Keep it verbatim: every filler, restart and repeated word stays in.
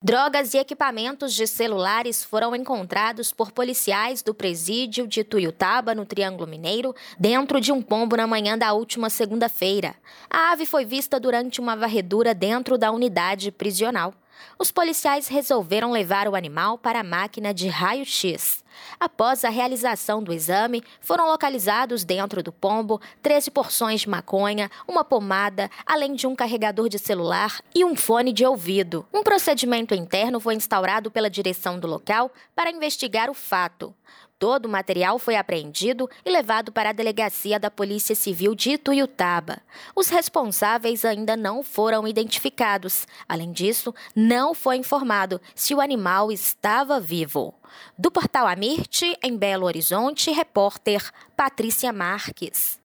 Drogas e equipamentos de celulares foram encontrados por policiais do presídio de Tuiutaba, no Triângulo Mineiro, dentro de um pombo na manhã da última segunda-feira. A ave foi vista durante uma varredura dentro da unidade prisional. Os policiais resolveram levar o animal para a máquina de raio-x. Após a realização do exame, foram localizados dentro do pombo treze porções de maconha, uma pomada, além de um carregador de celular e um fone de ouvido. Um procedimento interno foi instaurado pela direção do local para investigar o fato. Todo o material foi apreendido e levado para a delegacia da Polícia Civil de Tuiutaba. Os responsáveis ainda não foram identificados. Além disso, não foi informado se o animal estava vivo. Do Portal Amirte, em Belo Horizonte, repórter Patrícia Marques.